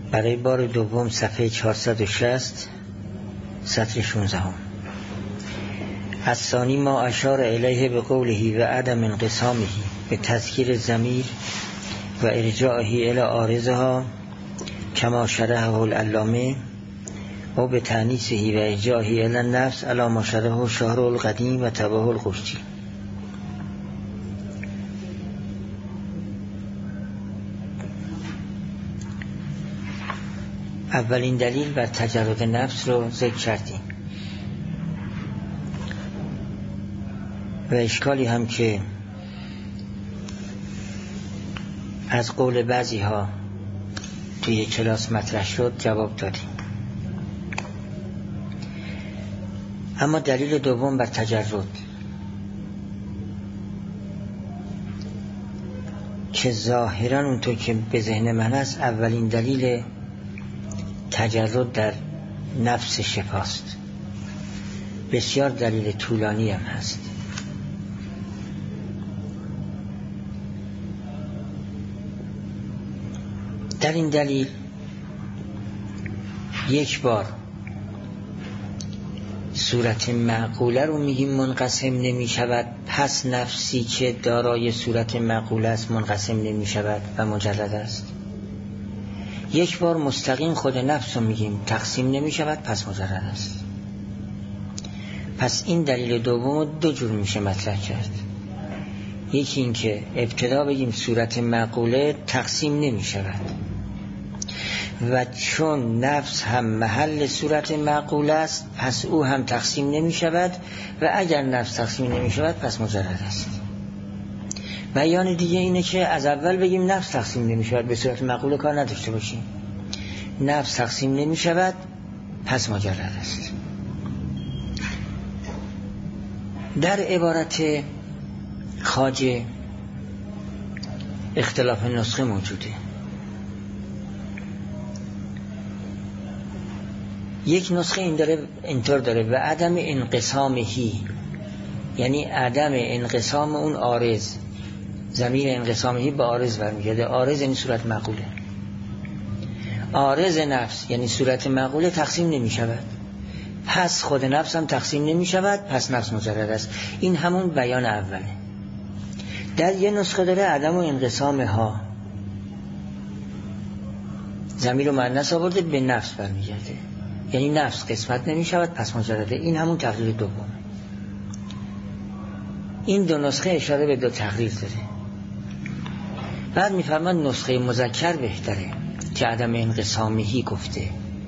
برای بار دوم صفحه 460 سطر 16. الثانی ما اشار الیه به قوله و عدم انقسامه به تذکیر ضمیر و ارجاعه الی عارضها کما شرحه العلامه و به تانیثه و ارجاعه الی النفس علی ما شرحه شارح القدیم و تباه القرطی. اولین دلیل بر تجرد نفس رو ذکر کردیم و اشکالی هم که از قول بعضی ها توی کلاس مطرح شد جواب دادیم. اما دلیل دوم بر تجرد که ظاهرا اونطور که به ذهن من است اولین دلیل تجرد در نفس شفاست، بسیار دلیل طولانی هم هست. در این دلیل یک بار صورت معقوله رو میگیم منقسم نمی شود، پس نفسی که دارای صورت معقوله است منقسم نمی شود و مجرد است. یک بار مستقیم خود نفس رو میگیم تقسیم نمی شود پس مجرد است. پس این دلیل دوم دو جور میشه مطرح کرد. یکی این که ابتدا بگیم صورت معقوله تقسیم نمی شود و چون نفس هم محل صورت معقوله است پس او هم تقسیم نمی شود و اگر نفس تقسیم نمی شود پس مجرد است. بیان دیگه اینه که از اول بگیم نفس تقسیم نمی شود، به صورت معقوله کار نداشته باشیم. نفس تقسیم نمی شود پس مجرد است. در عبارت خواجه اختلاف نسخه موجوده. یک نسخه اینطور داره و عدم انقسامهی، یعنی عدم انقسام اون عارض. ضمیر انقسامهی به عارض برمیگرده. عارض یعنی صورت معقوله. عارض نفس یعنی صورت معقوله تقسیم نمی شود پس خود نفس هم تقسیم نمی شود پس نفس مجرد است. این همون بیان اوله. در یه نسخه داره عدم و انقسام ها، ضمیر و مؤنث آورده به نفس برمیگرده، یعنی نفس قسمت نمی شود پس مجرده. این همون تقریر دوم. این دو نسخه اشاره به دو تقریر داره. بعد میفرماد نسخه مذکر بهتره که عدم انقسامهی گفته،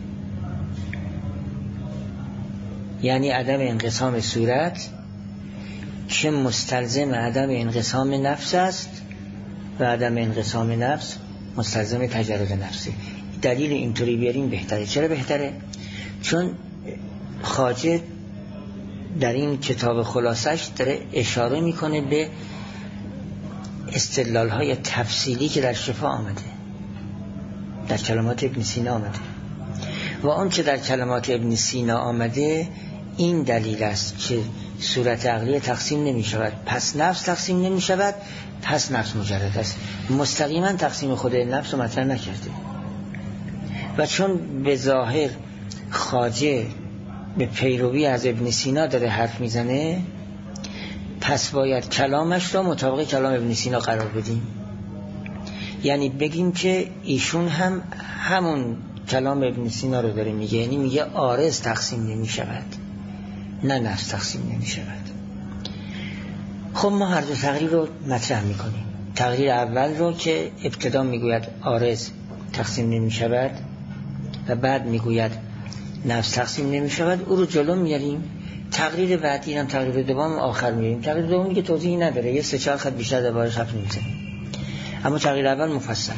یعنی عدم انقسام صورت که مستلزم عدم انقسام نفس است و عدم انقسام نفس مستلزم تجرد نفسه. دلیل اینطوری بیاریم بهتره. چرا بهتره؟ چون خواجه در این کتاب خلاصش داره اشاره میکنه به استدلال‌های تفصیلی که در شفا آمده، در کلمات ابن سینا آمده و آن که در کلمات ابن سینا آمده این دلیل است که صورت عقلیه تقسیم نمی شود پس نفس تقسیم نمی شود پس نفس مجرد است. مستقیما تقسیم خود نفس رو مطرح نکرده و چون به ظاهر خواجه به پیروی از ابن سینا داره حرف میزنه پس باید کلامش رو مطابق کلام ابن سینا قرار بدیم، یعنی بگیم که ایشون هم همون کلام ابن سینا رو داره میگه، یعنی میگه عارض تقسیم نمی شود نه نفس تقسیم نمی شود. خب ما هر دو تقریر رو مطرح میکنیم. تقریر اول رو که ابتدا میگوید عارض تقسیم نمی شود و بعد میگوید نفس تقسیم نمی شود، او رو جلو میاریم. تقریر بعدی هم تقریر دوم آخر میاریم. تقریر دوم دیگه توضیحی نداره، یه 3-4 خط بیشتر دربارش حرف نمیزنیم، اما تقریر اول مفصله.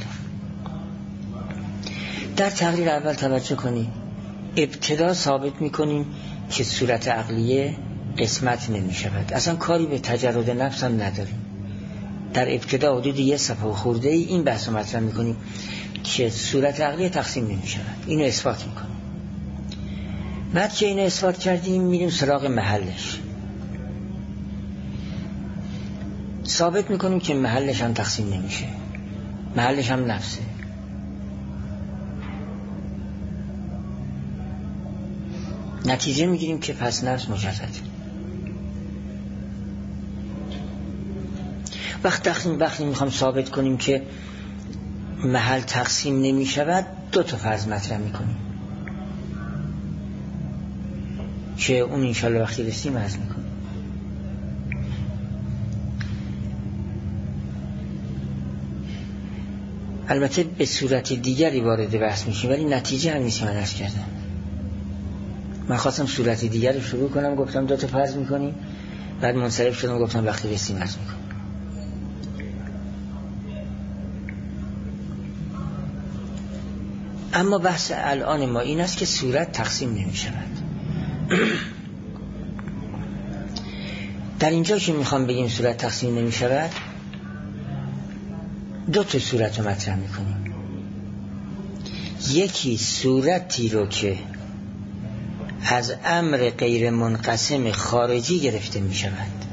در تقریر اول توجه کنیم، ابتدا ثابت میکنیم که صورت عقلیه قسمت نمی شود، اصلا کاری به تجرد نفس هم نداریم. در ابتدا حدود یه صفحه خورده ای این بحث رو مطرح میکنیم که صورت عقلیه تقسیم نمی شود. اینو اثبات میکنیم. بعد که اینو اثبات کردیم میریم سراغ محلش. ثابت میکنیم که محلش هم تقسیم نمیشه، محلش هم نفسه. نتیجه میگیریم که پس نفس مجرد. وقتی میخوام ثابت کنیم که محل تقسیم نمی شود، 2 تا فرض مطرح میکنیم که اون انشالله وقتی رسیم عرض میکنیم. البته به صورت دیگری وارد بحث میشیم، ولی نتیجه هم نیست. من عرض کردم من خواستم صورت دیگر رو شروع کنم، گفتم 2 تا فرض میکنیم، بعد منصرف شدم گفتم وقتی رسیم عرض میکنیم. اما بحث الان ما این است که صورت تقسیم نمی شود. در اینجا که میخوام بگیم صورت تقسیم نمی شود، 2 تا صورت رو مطرح میکنیم. یکی صورتی رو که از امر غیر منقسم خارجی گرفته می شود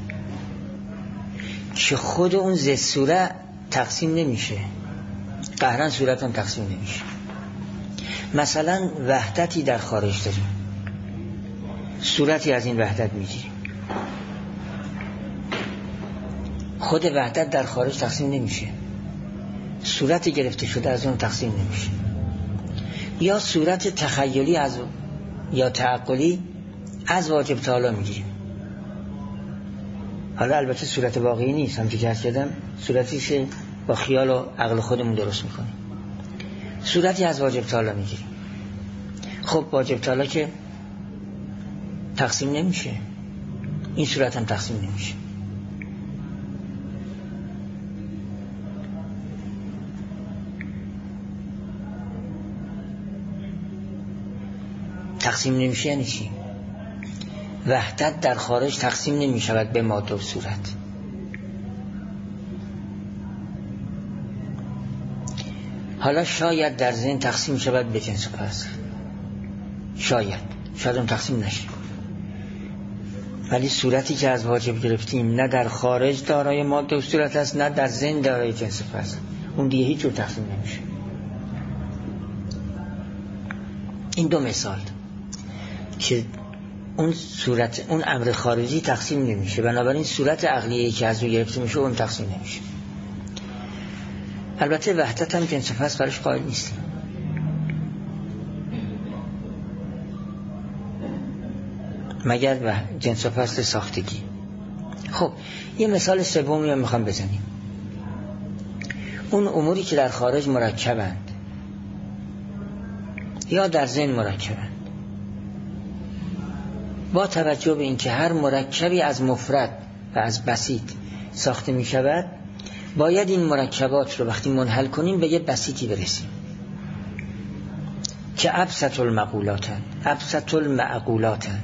که خود اون ضد صورت تقسیم نمیشه، قهرن صورت هم تقسیم نمیشه. مثلا وحدتی در خارج داریم، صورتی از این وحدت میگیریم، خود وحدت در خارج تقسیم نمیشه، صورتی گرفته شده از اون تقسیم نمیشه. یا صورت تخیلی از یا تعقلی از واجب تعالی میگیریم. حالا البته صورت واقعی نیست، همچون که عرض کردم صورتی که با خیال و عقل خودمون درست میکنیم. صورتی از واجب تعالی میگیریم. خب واجب تعالی که تقسیم نمیشه، این صورت هم تقسیم نمیشه. تقسیم نمیشه یعنی چی؟ وحدت در خارج تقسیم نمیشود به ماده و صورت. حالا شاید در ذهن تقسیم شود به جنس و فصل، شاید هم تقسیم نشه، ولی صورتی که از واجب گرفتیم نه در خارج دارای ماده و صورت است، نه در ذهن دارای جنس و فصل، اون دیگه هیچ جور تقسیم نمیشه. این 2 مثال که اون صورت، اون امر خارجی تقسیم نمیشه، بنابراین صورت عقلیه که از او گرفته میشه اون تقسیم نمیشه. البته وحدت هم جنس و فصل برش قائل نیستیم، مگر جنس و فصل ساختگی. خب یه مثال سومی هم میخوام بزنیم. اون اموری که در خارج مرکبند یا در ذهن مرکبند، با توجه به اینکه هر مرکبی از مفرد و از بسیط ساخته می شود، باید این مرکبات رو وقتی منحل کنیم به یه بسیطی برسیم که ابسط المعقولاتند.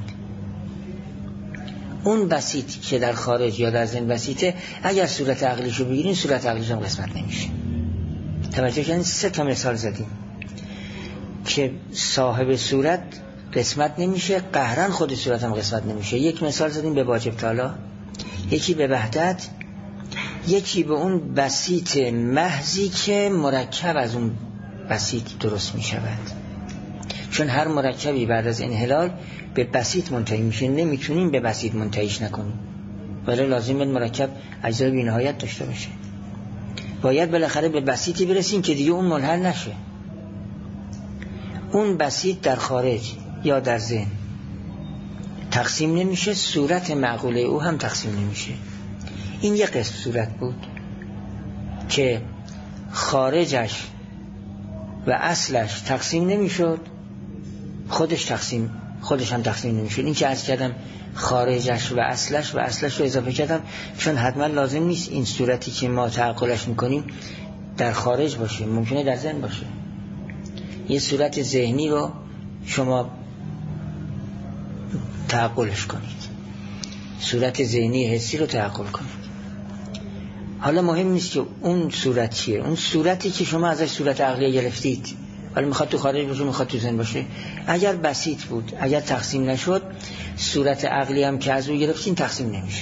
اون بسیط که در خارج یا در ذهن بسیطه، اگر صورت عقلیشو بگیرین صورت عقلیش هم قسمت نمیشه. توجه کنید 3 تا مثال زدیم که صاحب صورت قسمت نمیشه، قهرن خود صورت هم قسمت نمیشه. یک مثال زدیم به واجب تعالی، یکی به وحدت، یکی به اون بسیط محضی که مرکب از اون بسیط درست میشود. چون هر مرکبی بعد از انحلال به بسیط منتهی میشه، نمیتونیم به بسیط منتهیش نکنیم، ولی لازمه مرکب اجزای بی‌نهایت داشته باشه. باید بالاخره به بسیطی برسیم که دیگه اون منحل نشه. اون بسیط در خارج یا در ذهن تقسیم نمیشه، صورت معقوله او هم تقسیم نمیشه. این یک قسم صورت بود که خارجش و اصلش تقسیم نمیشد، خودش هم تقسیم نمیشد. این که عرض کردم خارجش و اصلش رو اضافه کردم، چون حتما لازم نیست این صورتی که ما تعقلش میکنیم در خارج باشه، ممکنه در ذهن باشه. یه صورت ذهنی رو شما تعقلش کنید، صورت ذهنی حسی رو تعقل کنید. حالا مهم نیست که اون صورت چیه، اون صورتی که شما ازش صورت عقلیه گرفتید، ولی میخواد تو خارج باشه میخواد تو ذهن باشه، اگر بسیط بود، اگر تقسیم نشد، صورت عقلی هم که از او گرفتین تقسیم نمیشه.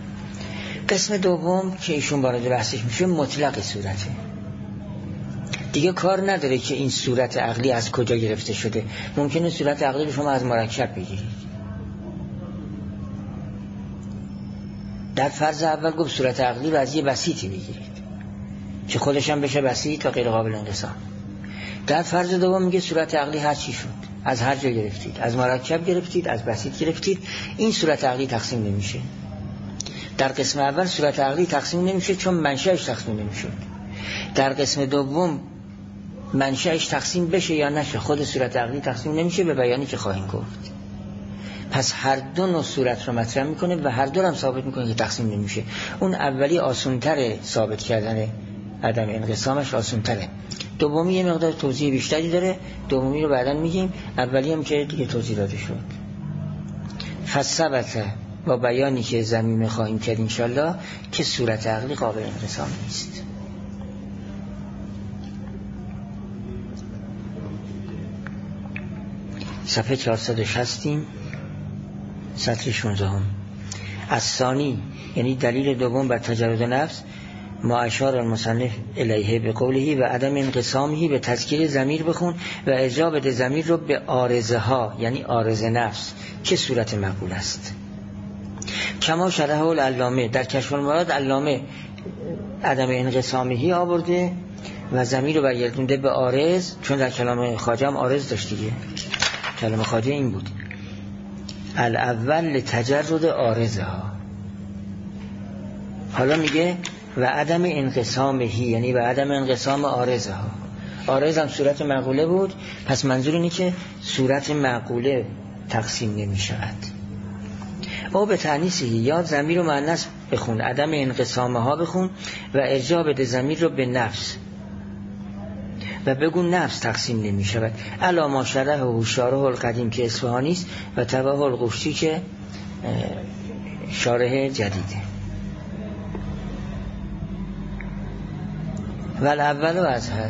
قسم دوم که ایشون وارد بحثش میشه مطلق صورته. دیگه کار نداره که این صورت عقلی از کجا گرفته شده. ممکنه صورت عقلی رو شما از مرکب بگیرید. در فرض اول گفت صورت عقلی رو از یه بسیطی بگیرید که خودش هم بشه بسیط و غیر قابل انقسام. در فرض دوم میگه صورت عقلی هر چی شد، از هر جا گرفتید، از مرکب گرفتید، از بسیط گرفتید، این صورت عقلی تقسیم نمیشه. در قسم اول صورت عقلی تقسیم نمیشه چون منشأش تقسیم نمیشه. در قسم دوم منشأش تقسیم بشه یا نشه، خود صورت عقلی تقسیم نمیشه به بیانی که خواهیم گفت. پس هر دو نوع صورت رو مطرح میکنه و هر دو هم ثابت میکنه که تقسیم نمیشه. اون اولی آسان‌تره، ثابت کردن عدم انقسامش آسان‌تره. دومی یه مقدار توضیح بیشتری داره، دومی رو بعداً میگیم، اولی هم که دیگه توضیح داده شد. فثبت با بیانی که ضمیر خواهیم کرد انشالله که صورت عقلی قابل انقسام نیست. صفحه 460 سطر 16 از ثانی، یعنی دلیل دوم بر تجرد نفس، ما اشار المصنف الیه به قوله و عدم انقسامه، به تذکیر ضمیر بخون و ارجاع بده ضمیر رو به عارضه ها، یعنی عارض نفس که صورت مقبول است. کما شرحه العلامه، در کشف المراد علامه عدم انقسامه آورده و ضمیر رو برگردونده به عارض، چون در کلام خواجه هم عارض داشت دیگه. کلام خواجه این بود الاول تجرد عارضه ها. حالا میگه و عدم انقسامه، یعنی و عدم انقسام عارضه ها. عارض هم صورت معقوله بود، پس منظور اینه که صورت معقوله تقسیم نمی شود. او به تأنیثی، یا ضمیر و مؤنث بخون، عدم انقسامه ها بخون و ارجاع بده ضمیر رو به نفس و بگو نفس تقسیم نمی شود. علا ما شرح و شارح القدیم که اصفهانی است و تباه القشتی که شارح جدیده. ول اول و ازهر،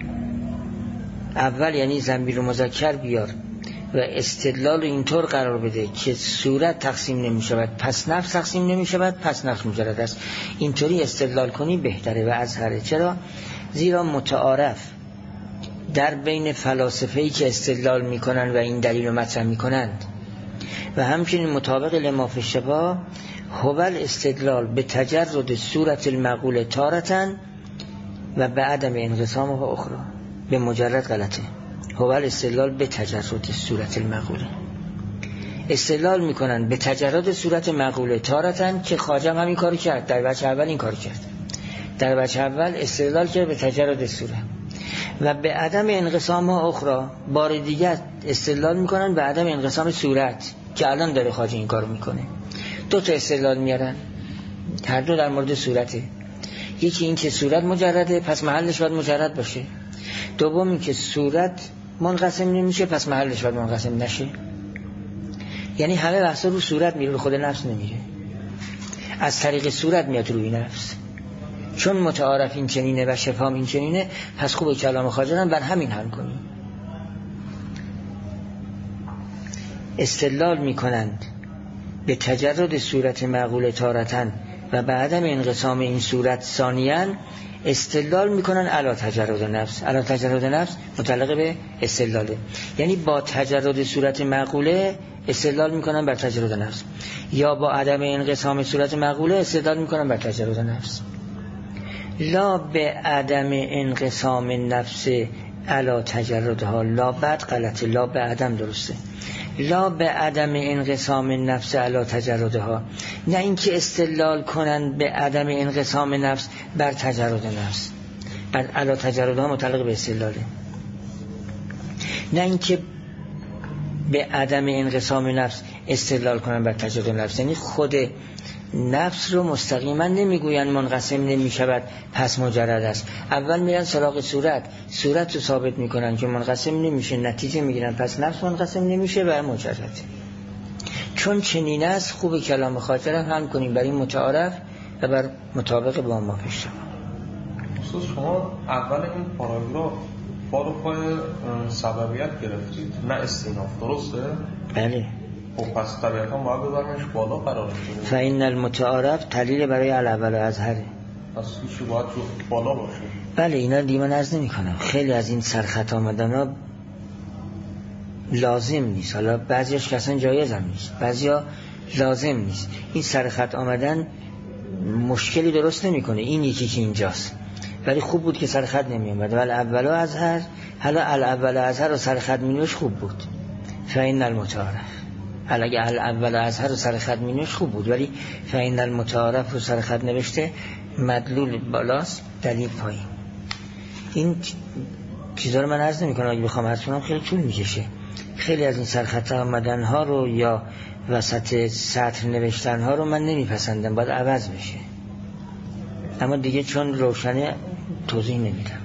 اول یعنی ضمیر مذکر بیار و استدلال اینطور قرار بده که صورت تقسیم نمی شود پس نفس تقسیم نمی شود، پس نفس مجرد است. اینطوری استدلال کنی بهتره. و ازهره. چرا؟ زیرا متعارف در بین فلاسفه‌ای که استدلال میکنن و این دلیل رو مطرح میکنند و همچنین مطابق لما فی الشبهه هو استدلال به تجرد صورت المعقول تارتن و به عدم انقسامه اخرى. به مجرد غلطه. هو استدلال به تجرد صورت المعقول، استدلال میکنن به تجرد صورت معقول تارتن که خواجه همین کارو کرد. در بچه اول این کارو کرد، در بچه اول استدلال کرد به تجرد صورت و به عدم انقسام اخرى. بار دیگر استدلال میکنن به عدم انقسام صورت که الان داره خواجه این کارو میکنه. دو تا استدلال میارن، هر دو در مورد صورته. یکی این که صورت مجرده پس محلش باید مجرد باشه، دوم این که صورت منقسم نمیشه پس محلش باید منقسم نشه. یعنی همه بحثا رو صورت میره، رو خود نفس نمیره. از طریق صورت میاد روی نفس. چون متعارف این چنینه و شفاهم این چنینه، پس خوب کلام خواجه هم بر همین حل کنیم. استدلال میکنند به تجرد صورت معقول تارتن و به عدم انقسام این صورت ثانیاً استدلال میکنن علا تجرد نفس. علا تجرد نفس متعلق به استدلاله، یعنی با تجرد صورت معقوله استدلال میکنن بر تجرد نفس، یا با عدم انقسام صورت معقوله استدلال میکنن بر تجرد نفس. لا به عدم انقسام نفس علا تجردها، لا بعد غلطه، لا به عدم درسته. لا به عدم انقسام نفس علا تجردها، نه اینکه استدلال کنن به عدم انقسام نفس بر تجرد نفس. علا تجردها متعلق به استدلاله، نه اینکه به عدم انقسام نفس استدلال کنن بر تجرد نفس. یعنی خود نفس رو مستقیما نمیگوین منقسم نمی شود پس مجرد است. اول میرن سراغ صورت رو ثابت میکنن که منقسم نمیشه، نتیجه میگیرن پس نفس منقسم نمیشه و مجرد. چون چنین است خوب کلام خاطر هم کنیم بر این متعارف و بر مطابق با ما پیش رو. شما اول این پاراگراف پای سببیت گرفتید نه استیناف، درسته؟ بله. خب پس طبیعتا باید ببرمش بالا قرار کنید. فإن المتعارف دلیل برای الاول و ازهره. پس هیچی باید رو بالا باشه. بله اینا دیگه من عرض نمی کنم. خیلی از این سرخط آمدن ها لازم نیست، حالا بعضیش که اصلا جایز هم نیست، بعضیا لازم نیست. این سرخط آمدن مشکلی درست نمی کنه، این یکی که اینجاست، ولی خوب بود که سرخط نمی اومد. ولی اول و ازهر، حالا الاول و ازهر و سرخط می نوشت خوب بود، فإن المتعارف. حالا اگه الاول و ازهر و سرخط می نوشت خوب بود، ولی فإن المتعارف و سرخط نوشته، مدلول بالاست دلیل پایین. این چیزا رو من عرض نمی کنم، اگه بخوام عرض کنم خیلی طول میکشه. خیلی از این سرخط آمدن ها رو یا وسط سطر نوشتن ها رو من نمیپسندم، باید عوض بشه. اما دیگه چون روشنه توضیح نمیدم.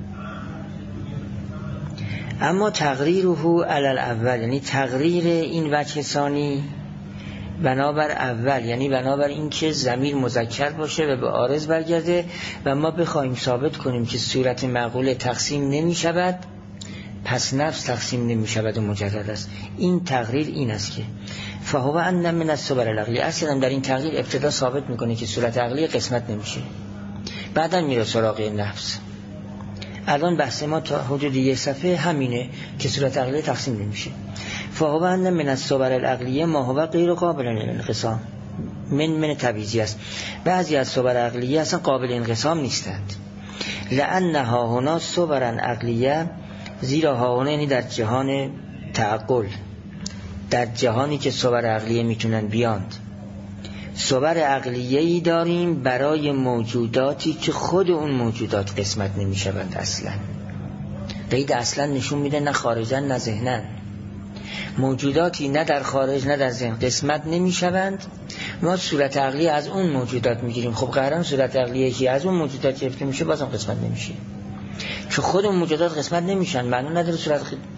اما تقریره علی الاول، یعنی تقریر این وجه ثانی بنابر اول، یعنی بنابر این که ضمیر مذکر باشه و به عارض برگرده و ما بخوایم ثابت کنیم که صورت معقوله تقسیم نمی شود، پس نفس تقسیم نمی شود و مجرد است. این تقریر این است که فهو ان من الصور العقلی، اصلا در این تقریر ابتدا ثابت میکنه که صورت عقلی قسمت نمیشه، بعدا میره سراغ نفس. الان بحث ما تا حدود یک صفحه همینه که صورت عقلی تقسیم نمیشه. فهو ان من الصور العقلیه ما هو غیر قابل للانقسام، من تبعیضی است. بعضی از صور عقلیه اصلا قابل انقسام نیستند. لانها هنا صورا عقلیه، زیرا ها هنا یعنی در جهان تعقل، در جهانی که صور عقلیه میتونن بیاند. صور عقلیه‌ای داریم برای موجوداتی که خود اون موجودات قسمت نمیشوند اصلا. قید اصلا نشون میده نه خارجن نه ذهنن. موجوداتی نه در خارج نه در ذهن قسمت نمیشوند. ما صورت عقلی از اون موجودات میگیریم. خب قرارن صورت عقلیه که از اون موجودات گرفته میشه بازم قسمت نمیشه، چون خود اون موجودات قسمت نمیشن، معنی نداره صورت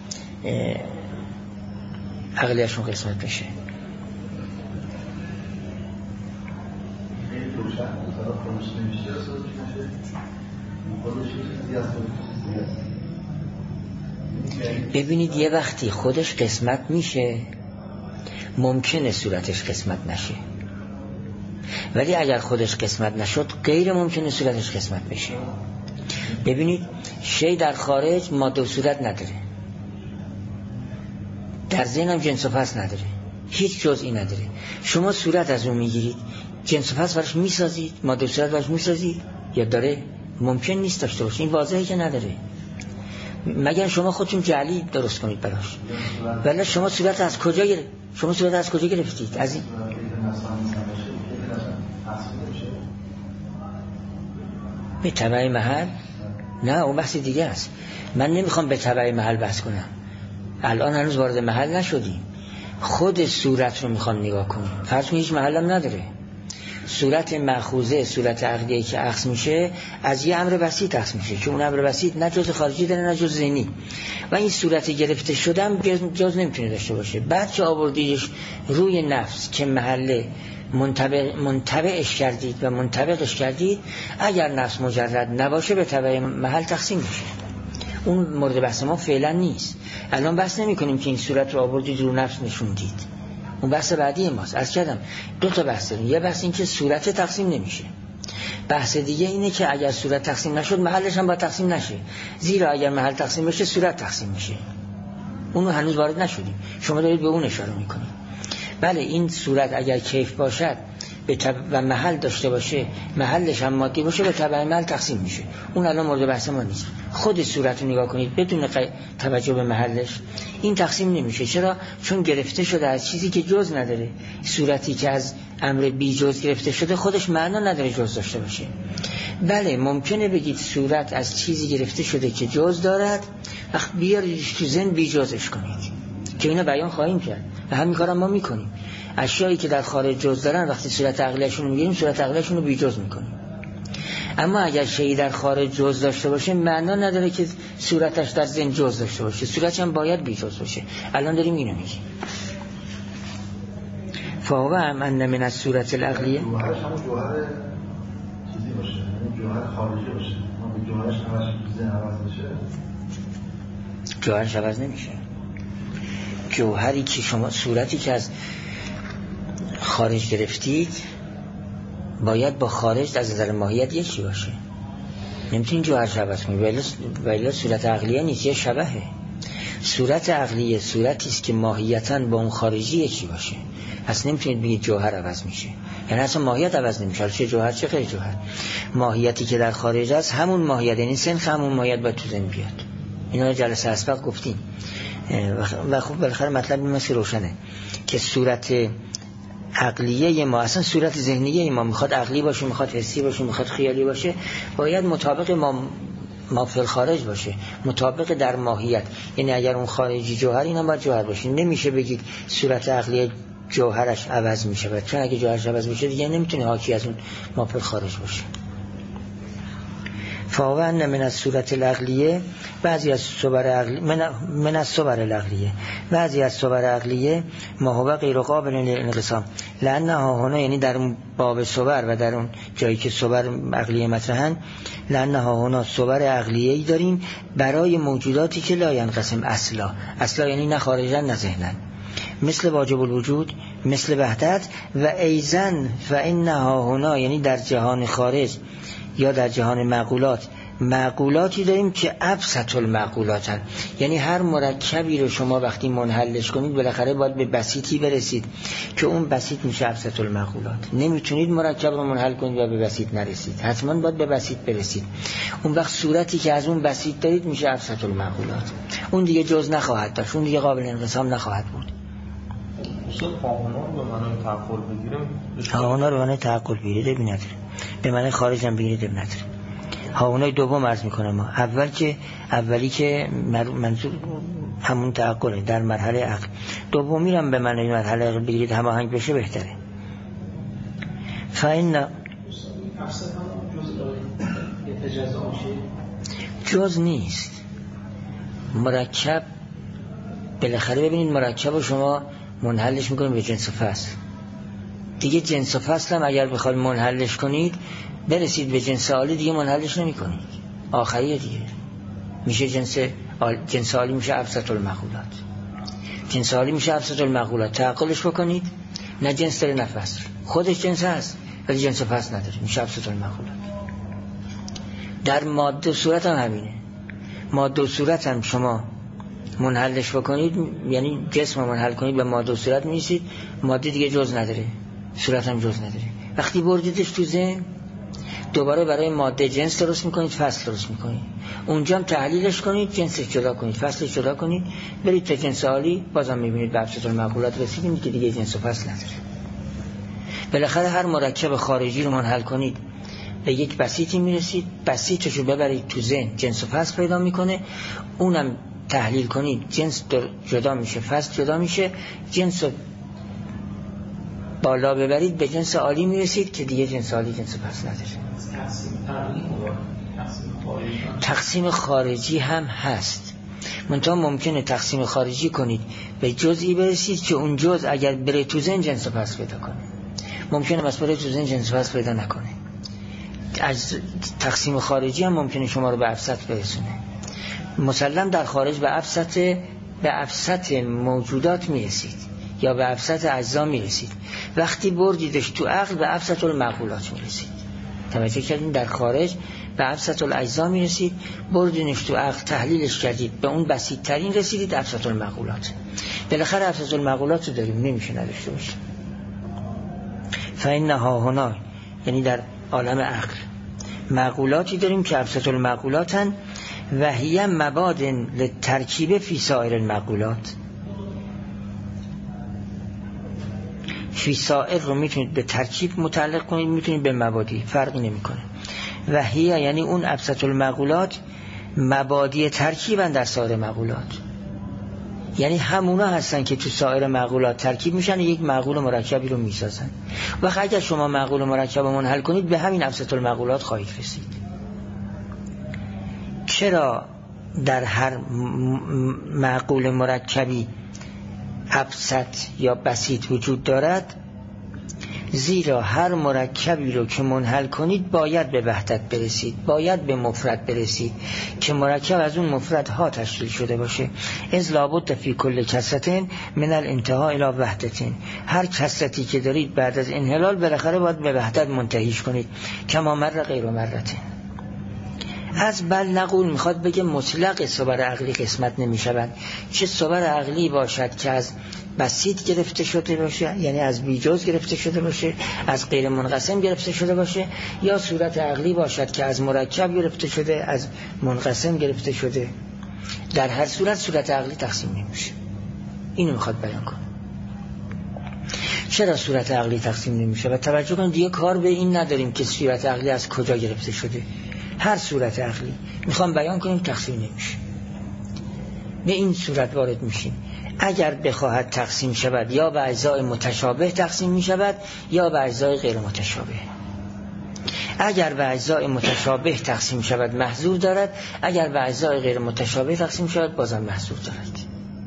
عقلیشون قسمت بشه. ببینید یه وقتی خودش قسمت میشه ممکنه صورتش قسمت نشه، ولی اگر خودش قسمت نشد غیر ممکنه صورتش قسمت بشه. ببینید شی در خارج ماده و صورت نداره، در ذهن هم جنس و فصل نداره، هیچ جزئی نداره. شما صورت از اون میگیرید، جنس و فصل براش میسازید، ماده و صورت براش میسازید، یا داره؟ ممکن نیست داشته باشه. این واضحه که نداره، مگر شما خودتون جعلی درست کنید براش. ولی شما صورت از کجا گرفتید؟ شما صورت از کجا گرفتید؟ از این به تبع محل؟ نه اون بحث دیگه است. من نمیخوام به تبع محل بحث کنم، الان هنوز وارد محل نشدیم. خود صورت رو میخوام نگاه کنیم. فرض کنید هیچ محل هم نداره. صورت مأخوذه، صورت عقلیه که اخذ میشه از یه امر بسیط اخذ میشه، چون اون امر بسیط نه جز خارجی داره نه جز ذهنی، و این صورت گرفته شدن جز نمیتونه داشته باشه. بعد که آوردیش روی نفس که محل منطبعش کردید و منطبقش کردید، اگر نفس مجرد نباشه به تبع محل تقسیم میشه. اون مورد بحث ما فعلا نیست. الان بحث نمی کنیم که این صورت رو آوردید رو نفس نشوندید، اون بحث بعدی ماست. از کردم دو تا بحث داریم، یه بحث این که صورت تقسیم نمیشه، بحث دیگه اینه که اگر صورت تقسیم نشد محلش هم باید تقسیم نشه، زیرا اگر محل تقسیم بشه صورت تقسیم میشه. اونو هنوز وارد نشدیم، شما دارید به اون اشاره میکنید. بله این صورت اگر کیف باشد و محل داشته باشه، محلش هم مادی باشه، به تبع محل تقسیم میشه. اون الان مورد بحث ما نیست. خود صورت رو نگاه کنید بدون توجه به محلش، این تقسیم نمیشه. چرا؟ چون گرفته شده از چیزی که جز نداره. صورتی که از امر بی جز گرفته شده خودش معنا نداره جز داشته باشه. بله ممکنه بگید صورت از چیزی گرفته شده که جز دارد، وقت بیاریدش تو ذهن بی جزش کنید، که اینا بیان خواهیم کرد و همین کارم ما میکنیم. اشیایی که در خارج جز دارن وقتی صورت عقلیشون رو میگیریم صورت عقلیشون رو بی جز میکنیم. اما اگر شیئی در خارج جز داشته باشه معنا نداره که صورتش در ذهن جز داشته باشه، صورتش هم باید بی جز باشه. الان داریم اینو میگیم. فهو ان من الصورت العقلیه جوهرش هم جوهر چیزی باشه، یعنی جوهر خارجی باشه، اما جوهرش همش ذهن عوض بشه، جوهرش عوض نمیشه. جوهری که شما صورتی که از خارج گرفتید باید با خارج از نظر ماهیت یکی باشه. نمیتونی جوهرش عوض کنی، ولی صورت عقلیه نیست، یه شبهه. صورت عقلیه صورتی است که ماهیتاً با اون خارجی یکی باشه. اصلا نمیتونید بگید جوهر عوض میشه، یعنی اصلا ماهیت عوض نمیشه، چه جوهر چه غیر جوهر. ماهیتی که در خارج است همون ماهیت، یعنی سنخ همون ماهیت باید تو ذهن بیاد. اینا جلسه اسبق گفتیم و خب بالاخره مطلب مثل روشنه که صورت عقلیه ما، اصلا صورت ذهنیه ما، میخواد عقلی باشه، میخواد حسی باشه، میخواد خیالی باشه، باید مطابق ما فی الخارج باشه، مطابق در ماهیت. یعنی اگر اون خارجی جوهر، اینا باید جوهر باشه. نمیشه بگید صورت عقلیه جوهرش عوض میشه، چون اگه جوهرش عوض میشه دیگه نمیتونه حاکی از اون ما فی الخارج باشه. فاوان من از صورت العقلیه، بعضی از صور عقلی من از صور العقلیه، بعضی از صور عقلیه ما هو غیر قابل للانقسام، لانها هنا، یعنی در اون باب صور و در اون جایی که صور عقلیه مطرحن، لانها هنا صور عقلیه‌ای داریم برای موجوداتی که لا ینقسم اصلا یعنی نه خارجن نه ذهنن، مثل واجب الوجود، مثل وحدت و ایزن فانها هنا، یعنی در جهان خارج یا در جهان معقولاتی داریم که ابسط المعقولاتن. یعنی هر مرکبی رو شما وقتی منحلش کنید بالاخره باید به بسیطی برسید که اون بسیط میشه ابسط المعقولات. نمیتونید مرکب رو منحل کنید و به بسیط نرسید، حتما باید به بسیط برسید. اون وقت صورتی که از اون بسیط دارید میشه ابسط المعقولات، اون دیگه جز نخواهد داشت، اون دیگه قابل انقسام نخواهد بود. هاهونا رو به معنی تعقل بگیریم، هاهونا رو به معنی تعقل بگیرید ابی نداره، به معنی خارج هم بگیرید ابی نداره. هاهونای دوم عرض میکنه ما، اولی که منظور همون تعقله در مرحله عقل، دومی هم به معنی مرحله عقل بگیرید هماهنگ بشه بهتره. فاین جز نیست مرکب. بالاخره ببینید مرکب رو شما منحلش میکنید به جنس و فصل، دیگه جنس و فصل هم اگر بخواید منحلش کنید برسید به جنس عالی دیگه منحلش نمی کنید، آخریه دیگه میشه جنس عالی میشه ابسط المعقولات، جنس عالی میشه ابسط المعقولات. تعقلش بکنید نه جنس داره نه فصل، خودش جنس هست ولی جنس و فصل نداره، میشه ابسط المعقولات. در ماده و صورت هم همینه، ماده و صورت هم شما منحلش بکنید، یعنی جسم رو منحل کنید به ماده و صورت میرسید، ماده دیگه جز نداره، صورت هم جز نداره. وقتی بردیدش تو ذهن دوباره برای ماده جنس درست میکنید، فصل درست میکنید، اونجا هم تحلیلش کنید، جنسش جدا کنید، فصلش جدا کنید، برید تا جنس عالی، بازم میبینید به ابسط المعقولات رسیدید که دیگه جنس و فصل نداره. بالاخره هر مرکب خارجی رو منحل کنید به یک بسیطی میرسید، بسیطش رو ببرید تو ذهن، جنس و فصل پیدا میکنه، اونم تحلیل کنید، جنس جدا میشه، فصل جدا میشه، جنس رو بالا ببرید به جنس عالی میرسید که دیگه جنس عالی جنس فصل نداره. تقسیم خارجی هم هست، منتها ممکنه تقسیم خارجی کنید به جزئی برسید که اون جز اگر بره تو ذهن جنس فصل پیدا کنه، ممکنه بس بره تو ذهن جنس فصل پیدا نکنه. از تقسیم خارجی هم ممکنه شما رو به ابسط برسونه. مسلم در خارج به ابسط موجودات میرسید یا به ابسط اجزا میرسید، وقتی بردیدش تو عقل به ابسط المعقولات میرسید. توجه کردین؟ در خارج به ابسط الاجزا میرسید، بردینش تو عقل تحلیلش کردید به اون بسیط ترین رسیدید ابسط المعقولات. بالاخره ابسط المعقولات رو داریم، نمیشه نداشته باشیم. فإنها هنا، یعنی در عالم عقل معقولاتی داریم که ابسط المعقولاتن و هی مباد للترکیب فی سایر المعقولات. فی سائر رو میتونید به ترکیب متعلق کنید، میتونید به مبادی، فرقی نمیکنه. و هی یعنی اون ابسط المعقولات مبادی ترکیبن در سایر معقولات، یعنی همونا هستن که تو سایر معقولات ترکیب میشن، یک معقول مرکبی رو میسازن. و اگر شما معقول مرکب رو منحل کنید به همین ابسط المعقولات خواهید رسید. چرا در هر معقول مرکبی ابسط یا بسیط وجود دارد؟ زیرا هر مرکبی رو که منحل کنید باید به وحدت برسید، باید به مفرد برسید که مرکب از اون مفرد ها تشکیل شده باشه. از لابد فی کل کسرتین من الانتها الی وحدتین، هر کسرتی که دارید بعد از انحلال بالاخره باید به وحدت منتهیش کنید. کما مر غیر مرتين. از بل نقول میخواد بگه مطلق صور عقلی قسمت نمیشوند، چه صور عقلی باشد که از بسیط گرفته شده باشه، یعنی از بیجوز گرفته شده باشه، از غیر منقسم گرفته شده باشه، یا صورت عقلی باشد که از مرکب گرفته شده، از منقسم گرفته شده. در هر صورت عقلی تقسیم نمیشه. اینو میخواد بیان کنه. چرا صورت عقلی تقسیم نمیشه؟ و توجه کنید دیگه کار به این نداریم که صورت عقلی از کجا گرفته شده. هر صورت عقلی میخوام بیان کنیم تقسیم نمیشه. به این صورت وارد میشیم. اگر بخواهد تقسیم شود یا به اجزای متشابه تقسیم میشود یا به اجزای غیر متشابه. اگر به اجزای متشابه تقسیم شود محظور دارد، اگر به اجزای غیر متشابه تقسیم شود بازم محظور دارد.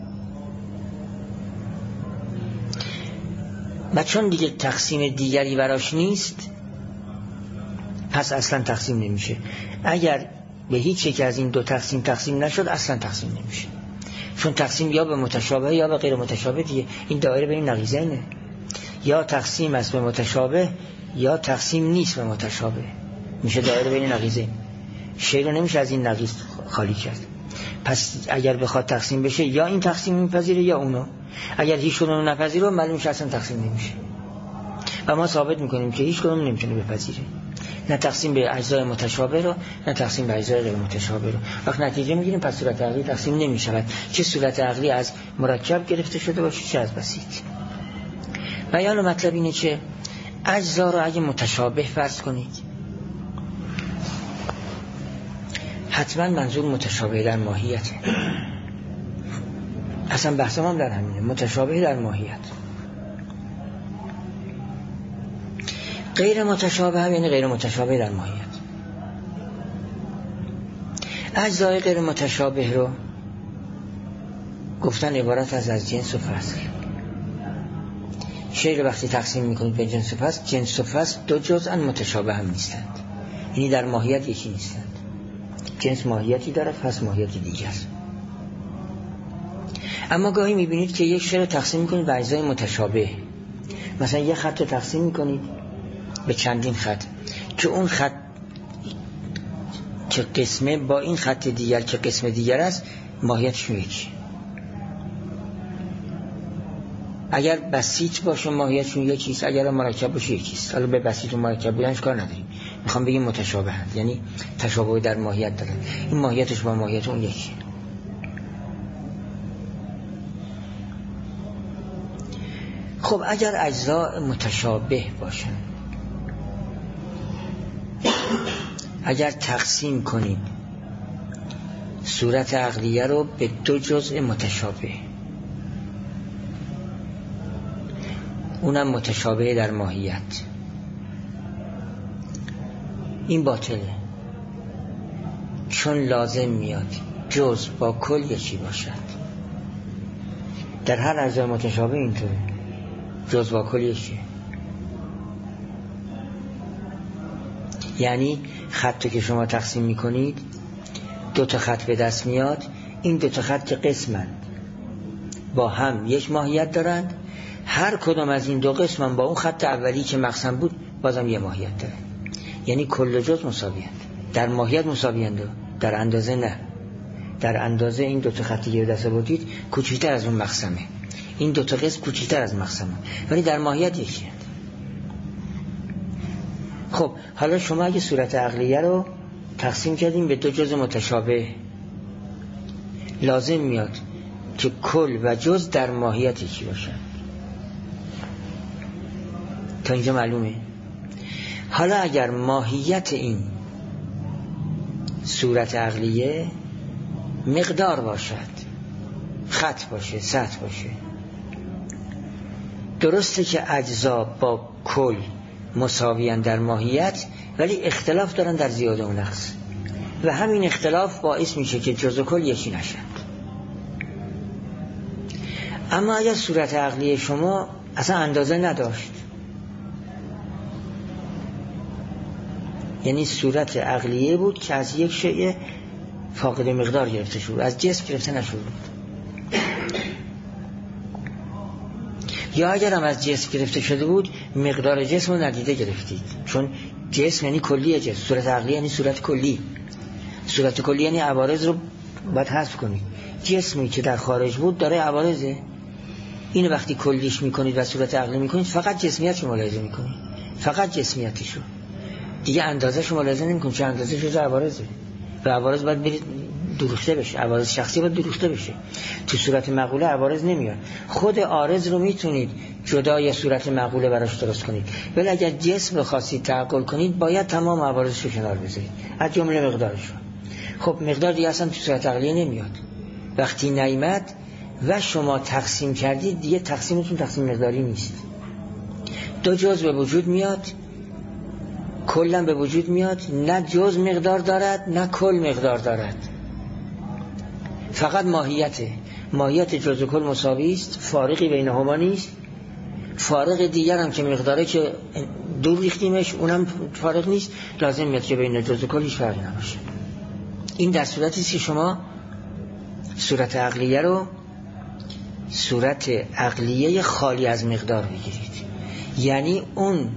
و چون دیگه تقسیم دیگری براش نیست پس اصلا تقسیم نمیشه. اگر به هیچ یک از این دو تقسیم نشد اصلا تقسیم نمیشه، چون تقسیم یا به متشابه یا به غیر متشابه دیگه. این دایره به این نقیضه اینه، یا تقسیم است به متشابه یا تقسیم نیست به متشابه، میشه دایره به این نقیضه. شی رو نمیشه از این نقیض خالی کرد. پس اگر بخواد تقسیم بشه یا این تقسیم میپذیره یا اونو. اگر هیچ کدوم رو نپذیره معلوم میشه اصلا تقسیم نمیشه. و ما ثابت میکنیم که هیچ کدوم نمیتونه بپذیره، نه تقسیم به اجزای متشابه رو نه تقسیم به اجزای غیر متشابه رو. وقت نتیجه میگیریم پس صورت عقلی تقسیم نمیشود، چه صورت عقلی از مرکب گرفته شده باشه چه از بسیط. بیان مطلب اینه که اجزا رو اگه متشابه فرض کنید، حتما منظور متشابه در ماهیته. اصلا بحثم هم در همینه، متشابه در ماهیت. غیر متشابه هم یعنی غیر متشابه در ماهیت. اجزای غیر متشابه رو گفتن عبارت از جنس و فصل. شی رو وقتی تقسیم میکنید به جنس و فصل، جنس و فصل دو جزء متشابه هم نیستند، یعنی در ماهیت یکی نیستند. جنس ماهیتی داره، فصل ماهیتی دیگر. اما گاهی میبینید که یک شی رو تقسیم میکنید به اجزای متشابه. مثلا یک خط رو تقسیم میکنید به چندین خط که اون خط که قسمه با این خط دیگر که قسم دیگر است ماهیتش یکی. اگر بسیط باشه ماهیتشون یکیست، اگر مرکب باشه یکیست. حالا به بسیط و مرکب بودنش کار نداریم، میخوام بگیم متشابه هست، یعنی تشابه در ماهیت داره. این ماهیتش با ماهیت اون یکی. خب اگر اجزا متشابه باشن، اگر تقسیم کنید صورت عقلیه رو به دو جزء متشابه، اونم متشابه در ماهیت، این باطله، چون لازم میاد جزء با کل یکی باشد. در هر اجزای متشابه اینطوره، جزء با کل یکی. یعنی خطی که شما تقسیم میکنید دو تا خط به دست میاد، این دو تا خط که قسمند با هم یک ماهیت دارند، هر کدام از این دو قسمن با اون خط اولی که مقسم بود بازم یه ماهیت داره. یعنی کل جزء مساویند، در ماهیت مساویند، در اندازه نه. در اندازه این دو تا خطی که به دست آوردید کوچکتر از اون مقسمه، این دو تا قسم کوچکتر از مقسمه، ولی در ماهیت یکیند. خب حالا شما اگه صورت عقلیه رو تقسیم کردیم به دو جزء متشابه، لازم میاد که کل و جزء در ماهیت یکی باشن. تا اینجا معلومه؟ حالا اگر ماهیت این صورت عقلیه مقدار باشد، خط باشه، سطح باشه، درسته که اجزا با کل مساویان در ماهیت ولی اختلاف دارن در زیاده و نقص، و همین اختلاف باعث میشه که جزء کل یکی نشن. اما اگر صورت عقلی شما اصلا اندازه نداشت، یعنی صورت عقلیه بود که از یک شیء فاقد مقدار گرفته شد، از جسم گرفته نشد. یا اگر هم از جسم گرفته شده بود مقدار جسم رو ندیده گرفتید، چون جسم یعنی کلیه جسم، صورت عقلیه یعنی صورت کلی. صورت کلی یعنی عوارض رو باید حذف کنید. جسمی که در خارج بود داره عوارضه، اینو وقتی کلیش میکنید و صورت عقلی میکنید فقط جسمیتش رو ملاحظه میکنید، فقط جسمیتش رو، دیگه اندازه‌ش رو ملاحظه نمیکنید، چون اندازه‌ش جزء عوارضه و عوارض باید برید دوخته بشه، عوارض شخصی باید دوخته بشه. تو صورت مقوله عوارض نمیاد. خود عارض رو میتونید جدای صورت مقوله براش درست کنید، ولی اگر جسم رو خواستید تعقل کنید باید تمام عوارضش رو کنار بذارید، از جمله مقدارش رو. خب مقدار دیگه اصلا تو صورت عقلیه نمیاد. وقتی نیامد و شما تقسیم کردید دیگه تقسیمتون تقسیم مقداری نیست. دو جزء به وجود میاد، کلا به وجود میاد، نه جزء مقدار دارد نه کل مقدار دارد، فقط ماهیت جزء کل مساوی است، فارقی بینهما نیست. فارق دیگر هم که مقداره که دور ریختیمش اونم فارق نیست، لازم میاد که بین جزء کل هیچ فرقی نباشه. این در صورتی است که شما صورت عقلیه رو صورت عقلیه خالی از مقدار بگیرید، یعنی اون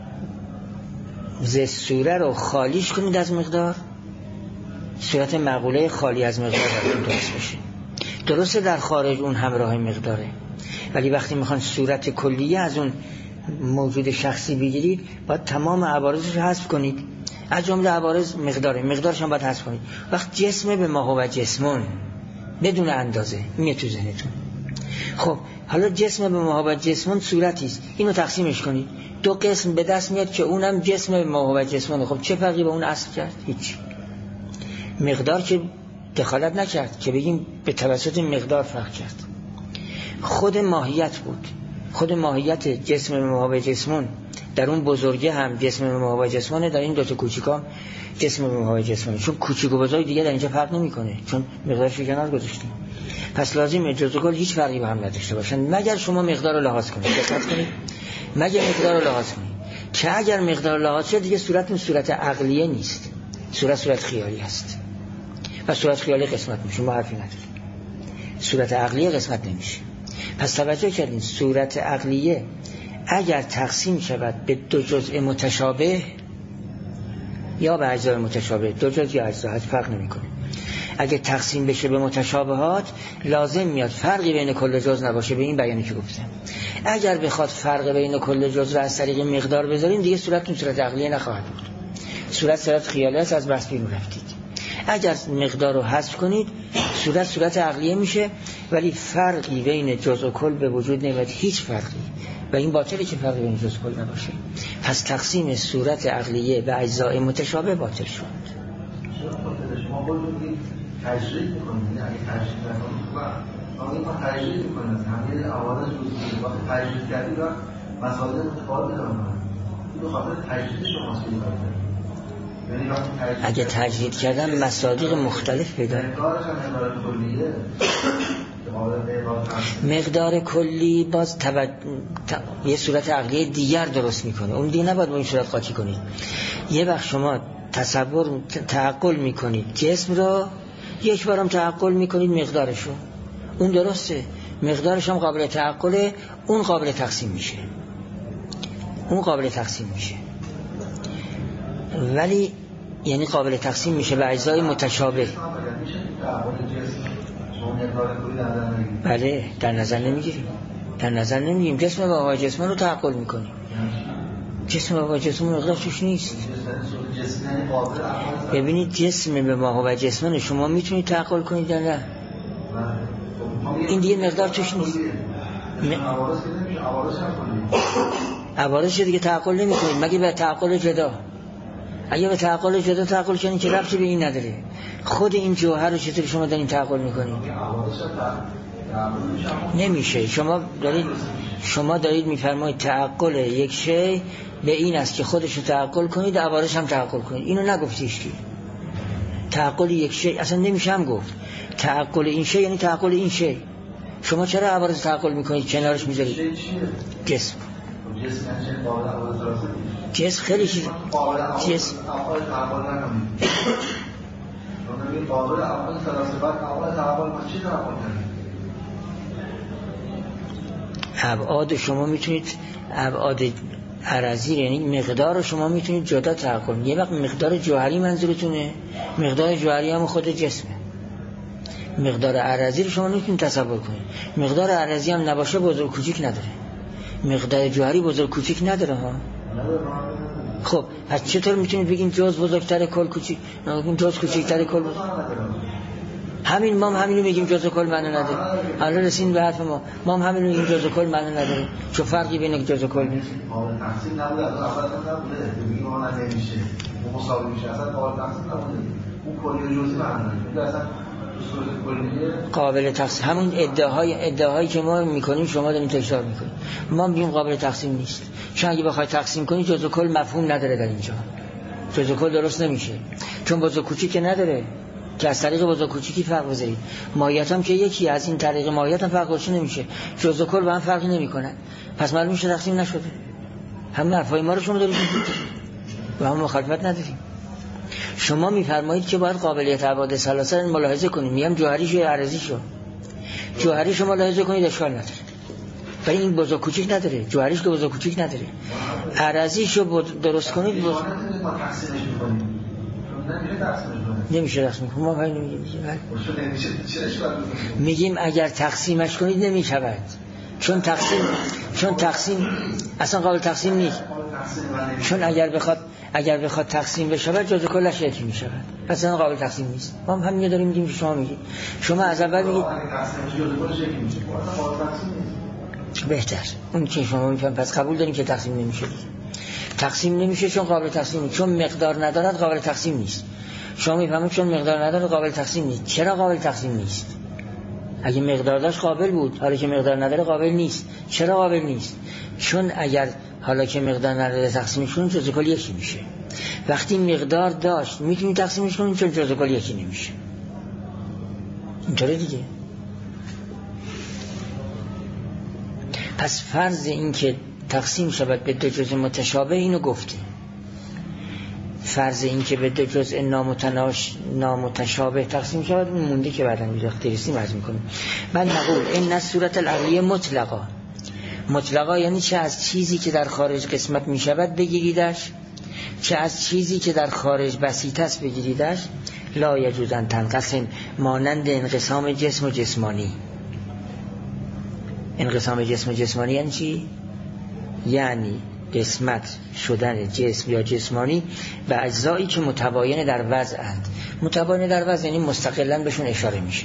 صوره رو خالیش کنید از مقدار، صورت مقوله خالی از مقدار درست بشه. درسته در خارج اون همراه مقداره، ولی وقتی میخوان صورت کلیه از اون موجود شخصی بگیرید باید تمام عوارضش رو حذف کنید، از جمله عوارض مقدارش هم باید حذف کنید. وقت جسم به ما هو جسمون بدون اندازه میاد تو ذهنتون. خب حالا جسم به ما هو جسمون صورتی است، اینو تقسیمش کنید، دو قسم به دست میاد که اونم جسم به ما هو جسمون. خب چه فرقی با اون اصل کرد؟ هیچ. مقدار که دخالت نکرد که بگیم به توسط مقدار فرق کرد، خود ماهیت بود. خود ماهیت جسم به ما هو جسمون در اون بزرگه هم جسم به ما هو جسمونه، در این دو تا کوچیکا جسم به ما هو جسمونه، چون کوچیک و بزرگ دیگه در اینجا فرق نمیکنه، چون مقدارش کنار گذاشتیم. پس لازمه جزء کل هیچ فرقی با هم نداشته باشن مگر شما مقدار رو لحاظ کنید. دقت کنید، مگر مقدار رو لحاظ کنید، که اگر مقدار لحاظ شد دیگه صورت عقلیه نیست، صورت خیالی است و صورت خیالی قسمت میشه، ما حرفی نداریم. صورت عقلیه قسمت نمیشه. پس توجه کردین صورت عقلیه اگر تقسیم شود به دو جزء متشابه یا به اجزای متشابه، دو جزء یا اجزا فرق نمیکنه، اگه تقسیم بشه به متشابهات لازم میاد فرقی بین کل جزء نباشه، به این بیانی که گفتم. اگر بخواد فرق بین کل جزء رو از طریق مقدار بذارین دیگه صورتتون صورت عقلیه نخواهد بود، صورت خیالی است، از بس بیرون رفتید. اگر مقدار رو حذف کنید صورت عقلیه میشه، ولی فرقی بین جزء و کل به وجود نمیاد، هیچ فرقی، و این باطله که فرقی بین جزء و کل نباشه. پس تقسیم صورت عقلیه به اجزای متشابه باطل شد. شما خودتون تجریح میکنید، اگه تجریح نکنید ما تجریح میکنید همه عوارض جزئی وقتی تجریح کردید و مسائل متفاوت دارن، این به خاطر تجریح شماست که اگه تجدید کردن مصادیق مختلف پیدا مقدار کلی باز یه صورت عقلیه دیگر درست میکنه، اون دیگه نباید با این صورت قاطی کنید. یه وقت شما تعقل میکنید جسم رو، یک بارم تعقل میکنید مقدارشو، اون درسته، مقدارش هم قابل تعقله، اون قابل تقسیم میشه، ولی یعنی قابل تقسیم میشه به اجزای متشابه. بله در نظر نمیگیریم، جسم به هوای جسم رو تعقل میکنیم، جسم به هوای جسم مقدار توش نیست. ببینید جسم به ما هوای جسم شما میتونید تعقل کنید یا نه؟ این دیگه مقدار توش نیست. عوارض دیگه تعقل نمیکنید مگه به تعقل جدا. اگه به تعقل جدا تعقل کنید که ربطی به این نداره. خود این جوهر رو چطور شما دارین تعقل میکنید؟ نمیشه. شما دارید میفرمایید تعقل یک شی به این است که خودش رو تعقل کنید، عوارضش هم تعقل کنید. اینو نگفتیش که تعقل یک شی اصلا نمیشه هم گفت. تعقل این شی یعنی تعقل این شی. شما چرا عوارض تعقل میکنید کنارش میذارید؟ جسم جسم نشه قابل عوض درسته جسم خیلی چیز جسم اول تعامل نکنیم اون میگه قابل عوض درسته بعد اول تعامل با چی تعامل کنیم ابعاد شما میتونید ابعاد عرضی یعنی مقدار رو شما میتونید جدا تعیین کنید. یه وقت مقدار جوهری منظورتونه، مقدار جوهری هم خود جسمه. مقدار عرضی رو شما نمیتونید تصور کنید. مقدار عرضی هم نباشه بزرگ کوچیک نداره. مقدار جوهری بزرگ کوچیک نداره ها. خب پس چطور میتونید بگین جز بزرگتر کل کوچیک، جز کوچیکتر کل بزرگ؟ همین ما هم همینو میگیم جز کل معنی نداره. حالا رسین به حرف ما هم همینو میگیم جز کل معنی نداره. چه فرقی بین جز کل نیست؟ قابل تقسیم نبوده، از اول نبوده. میگیم اون نمیشه. اون مساوی میشه. اصلا قابل تقسیم نبوده. اون کلی جزئی معنی نداره. اصلا قابل تقسیم همون ادعاهایی که ما میکنیم شما دارین تکرار میکنید. ما میگیم قابل تقسیم نیست. چون اگه بخوای تقسیم کنی جزء کل مفهوم نداره در اینجا. جزء کل درست نمیشه. چون بزرگ کوچیک نداره که از طریق بزرگ کوچیکی فرق بذارید. ماهیت هم که یکی، از این طریق ماهیت هم فرق گذاشته نمیشه. جزء کل با هم فرقی نمیکنن. پس معلوم میشه تقسیم نشده. همین حرفای ما رو شما دارید میگید و هم مخالفت نداریم. شما میفرمایید که باید قابلیت ابعاد ثلاثه رو ملاحظه کنیم. میگم جوهریش و عرضیشو. جوهریشو ملاحظه کنید اشکال نداره. ولی این بزرگ کوچیک نداره. جوهریش که بزرگ کوچیک نداره. عرضیشو درست کنید نمیشه تقسیم کنید. ما همین میگیم اگر تقسیمش کنید نمیشود. چون تقسیم اصلا قابل تقسیم نیست. چون اگر بخواد تقسیم بشه جزء کلش یکی میشه. پس اون قابل تقسیم نیست. ما هم همین داریم میگیم که شما میگید. شما از اول میگید بهتر. اون که شما میفهمید پس قبول داریم که تقسیم نمیشه. تقسیم نمیشه چون قابل تقسیم نیست. چون مقدار ندارد قابل تقسیم نیست. شما میفهمید چون مقدار ندارد قابل تقسیم نیست. چرا قابل تقسیم نیست؟ اگه مقدار داشت قابل بود. حالا که مقدار نداره قابل نیست. چرا قابل نیست؟ چون اگر حالا که مقدار نداره تقسیمش کنیم جزء کل یکی میشه. وقتی مقدار داشت میتونیم تقسیمش کنیم چون جزء کل یکی نمیشه. اینطوره دیگه. پس فرض این که تقسیم شود به دو جزء متشابه اینو گفته. فرض این که به دو جزء نامتشابه تقسیم شود اون مونده که بعداً درستی عرض می‌کنیم. بعد نقول این صورت العقلیه مطلقا یعنی چه از چیزی که در خارج قسمت می شود بگیریدش، چه از چیزی که در خارج بسیط است بگیریدش. لا یجوز ان تنقسم مانند انقسام جسم و جسمانی. انقسام جسم و جسمانی یعنی چی؟ یعنی قسمت شدن جسم یا جسمانی به اجزایی که متباین در وضعند. متباین در وضع یعنی مستقلاً بهشون اشاره میشه.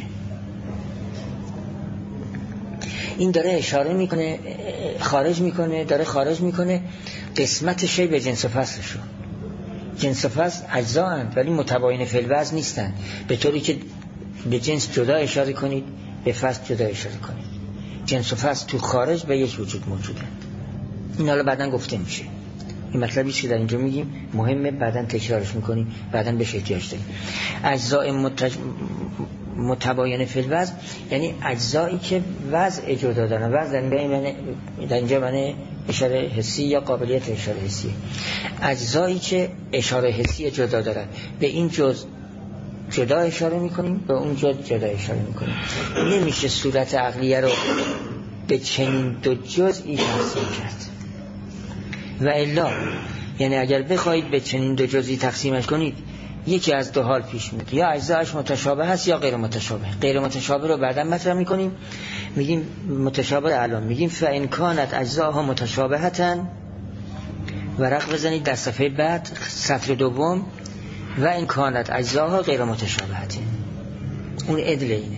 این داره اشاره میکنه داره خارج میکنه قسمت شی به جنس و فصلشو. جنس و فصل اجزا اند ولی متباین فی الوضع نیستن، به طوری که به جنس جدا اشاره کنید به فصل جدا اشاره کنید. جنس و فصل تو خارج به یک وجود موجودند. این حالا بعداً گفته میشه. این مطلبی که در اینجا میگیم مهمه، بعداً تکرارش میکنیم، بعداً بهش احتیاج داریم. اجزاء متباین فی الوضع یعنی اجزایی که وضع جدا دارن. وضع در اینجا معنی اشاره حسی یا قابلیت اشاره حسی. اجزایی که اشاره حسی جدا دارن به این جزء جدا اشاره میکنیم، به اون جزء جدا اشاره میکنیم. نمیشه صورت عقلیه رو به چنین دو جزئی تقسیم کرد. و الا یعنی اگر بخواید به چنین دو جزئی تقسیمش کنید یکی از دو حال پیش میاد، یا اجزاش متشابه هست یا غیر متشابه. غیر متشابه رو بعدا مطرح میکنیم. میگیم متشابه الان میگیم فان کانت اجزاها متشابهتن، ورق بزنید در صفحه بعد سطر دوم، و ان کانت اجزاها غیر متشابهتن. اون عدل اینه.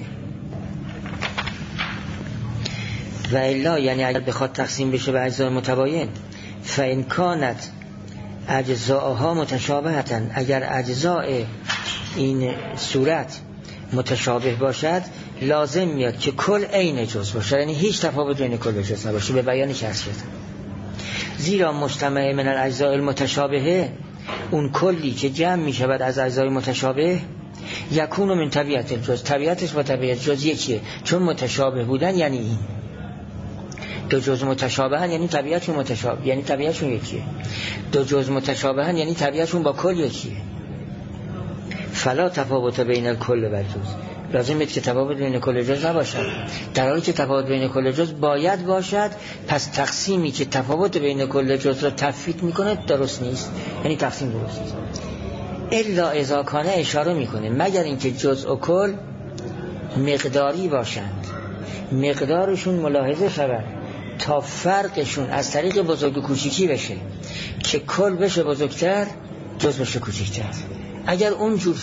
و الا یعنی اگر بخواد تقسیم بشه به اجزای متباین، فان کانت اجزاها متشابهتن، اگر اجزای این صورت متشابه باشد لازم میاد که کل عین جزء باشه، یعنی هیچ تفاوت بین کل و جزء نباشه. به بیان کسرت زیرا مجتمع من الاجزاء المتشابهه، اون کلی که جمع میشود از اجزای متشابه، یکون من طبیعت الجزء، طبیعتش با طبیعت جزء یکیه. چون متشابه بودن یعنی این، دو جزء متشابهن یعنی طبیعتشون متشابه، یعنی طبیعتشون یکیه. دو جزء متشابهن یعنی طبیعتشون با کل یکیه. فلا تفاوت بین الکل و الجزء، لازمه که تفاوت بین کل و جزء نباشد، در حالی که تفاوت بین کل و جزء باید باشد. پس تقسیمی که تفاوت بین کل و جزء را تفویت میکنه درست نیست، یعنی تقسیم درست نیست. الا اذا کان اشاره میکنه مگر اینکه جزء و کل مقداری باشند، مقدارشون ملاحظه شود تا فرقشون از طریق بزرگ و کوچیکی بشه که کل بشه بزرگتر جزء بشه کوچیکتر. اگر اونجور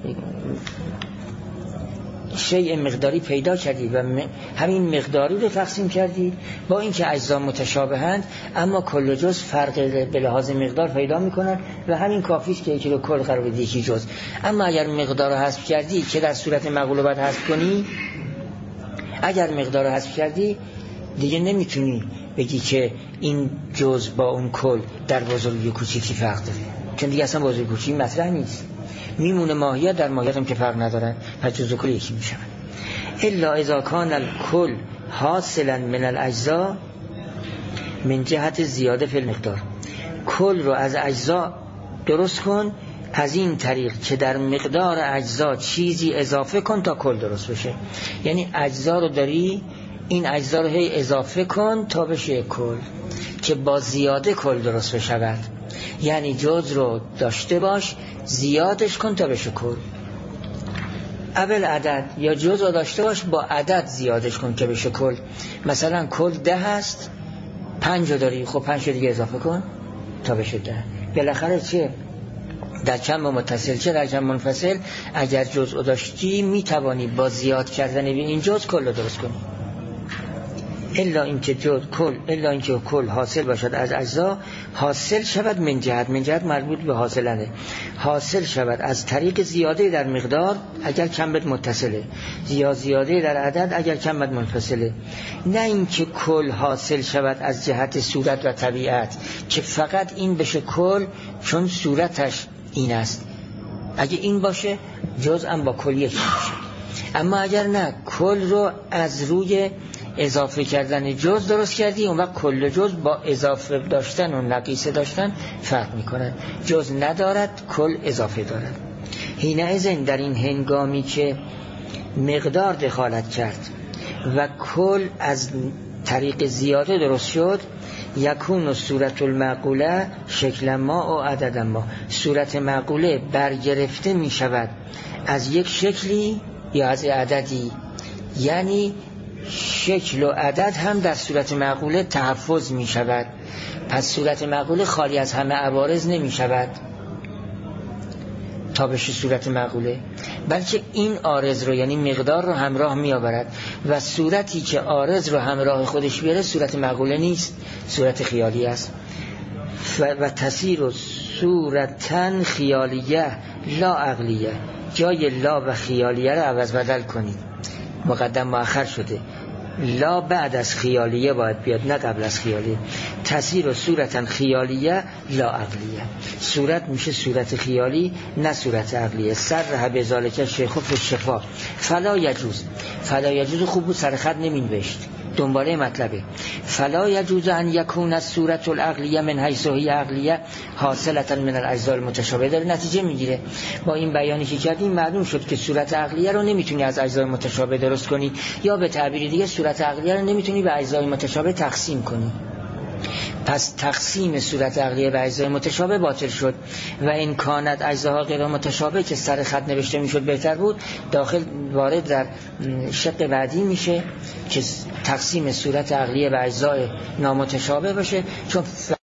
شیء مقداری پیدا کردی و همین مقداری رو تقسیم کردی، با اینکه اجزا متشابهند اما کل و جزء فرق به لحاظ مقدار پیدا میکنن و همین کافیست که یکی رو کل قرار بدی یکی جزء. اما اگر مقدار رو حذف کردی که در صورت مقوله باید حذف کنی، اگر مقدار رو حذف کردی دیگه نمیتونی بگی که این جزء با اون کل در بزرگی و کوچیکی فرق داره، چون دیگه اصلا بزرگی و کوچیکی مطرح نیست، میمونه ماهیت، در ماهیت هم که فرق ندارن، پس جزء و کل یکی میشن. الا اذا کان الکل حاصلا من الاجزاء من جهت زیاده فی المقدار، کل رو از اجزا درست کن از این طریق که در مقدار اجزا چیزی اضافه کن تا کل درست بشه. یعنی اجزا رو داری، این اجزا رو هی اضافه کن تا بشه کل، که با زیاده کل درست بشود. یعنی جزء رو داشته باش زیادش کن تا بشه کل. اول عدد یا جزء رو داشته باش با عدد زیادش کن که بشه کل. مثلا کل 10 هست، 5 داری، خب 5 دیگه اضافه کن تا بشه 10. بالاخره چه در جمع متصل چه در جمع منفصل اگر جزء داشتی میتوانی با زیاد کردن به این جزء کل رو درست کنی. الا اینکه کل حاصل باشد از اجزا، حاصل شود من جهت مربوط به حاصلنه، حاصل شود از طریق زیاده در مقدار اگر کم بد متصله، زیاده در عدد اگر کم بد منفصله. نه اینکه کل حاصل شود از جهت صورت و طبیعت که فقط این بشه کل چون صورتش این است، اگه این باشه جزء هم با کل یکی میشه. اما اگر نه، کل رو از روی اضافه کردن جزء درست کردی، اون وقت کل جزء با اضافه داشتن و نقیصه داشتن فرق میکنن. جزء ندارد، کل اضافه دارد. حینئذ در این هنگامی که مقدار دخالت کرد و کل از طریق زیاده درست شد، یکون صورت المعقوله شکل ما و عدد ما، صورت معقوله برگرفته می شود از یک شکلی یا از عددی. یعنی شکل و عدد هم در صورت معقوله تحفظ می شود. پس صورت معقوله خالی از همه عوارض نمی شود تا بشه صورت معقوله، بلکه این عارض رو یعنی مقدار رو همراه می آورد و صورتی که عارض رو همراه خودش بیاره صورت معقوله نیست، صورت خیالی است. و تصیر صورتن خیالیه لا عقلیه، جای لا و خیالیه رو عوض بدل کنید، مقدم مؤخر شده، لا بعد از خیالیه باید بیاد نه قبل از خیالیه. تصیر و صورتن خیالیه لا عقلیه، صورت میشه صورت خیالی نه صورت عقلیه. سر به ذالک شیخ فی الشفا فلا یجوز خوب بود سر خط نمینوشت، دنباله مطلبه. فلا یجوز ان یکون الصورت العقلیه من حیث هی عقلیه حاصلتا من الاجزاء المتشابهه. داره نتیجه میگیره. با این بیانی که کردیم معلوم شد که صورت عقلیه رو نمیتونی از اجزای متشابه درست کنی، یا به تعبیر دیگه صورت عقلیه رو نمیتونی به اجزای متشابه تقسیم کنی. پس تقسیم صورت عقلیه به اجزای متشابه باطل شد. و این کانت اجزاها غیر متشابه که سر خط نوشته میشد بهتر بود، داخل وارد در شق بعدی میشه که تقسیم صورت عقلیه به اجزای نامتشابه باشه، چون